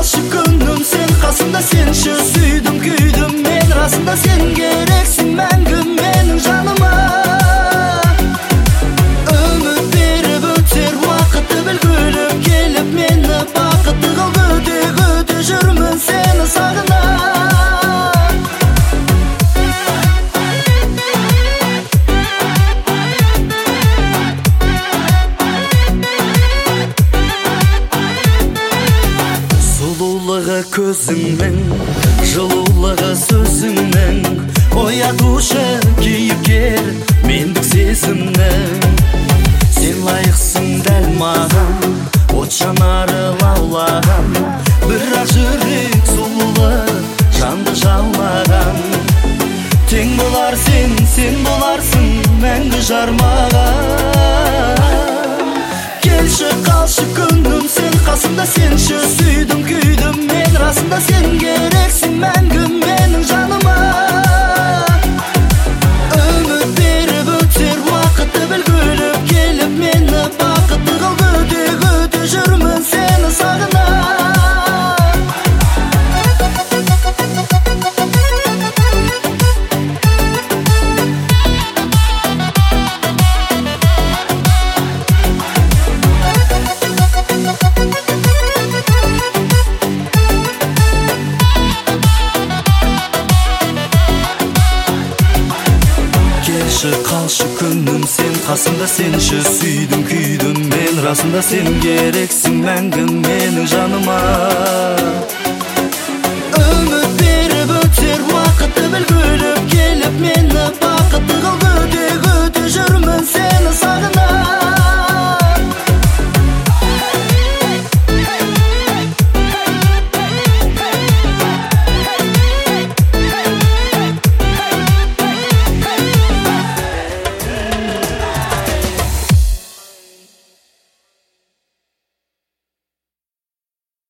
қалшы күнім сен қасымда, сенші сүйдім күйдім мен расында, сен керексің мәңгі менің жаныма. Үміт беріп өтер уақытты білгіліп келіп мені бақытты қыл, күте күте жүрмін сені сағына. Сұлулығы көзіңнің, жылулығы сөзіңнің, оятушы кейіпкер мендік сезімнің. Сен лайықсың дәл маған, от жанары лаулаған, бірақ жүрек сұлулық жанды жалмаған. Тең болар сен, сен боларсың мәңгі жармаған. Келші қалшы күнім сен қасымда, сенші сүйдім күйдім мен расында, сен керексің мәңгі менің жаныма. Үміт беріп өтер уақытты білгіліп келіп мені бақытты қыл, күте күте жүрмін сені сағына. Қалшы күнім сен қасымда, сенші сүйдім күйдім мен расында, сен керексің мәңгі менің жаныма. Үміт беріп өтер уақытты білгіліп келіп мені бақытты қыл, күте күте жүрмін сені сағына.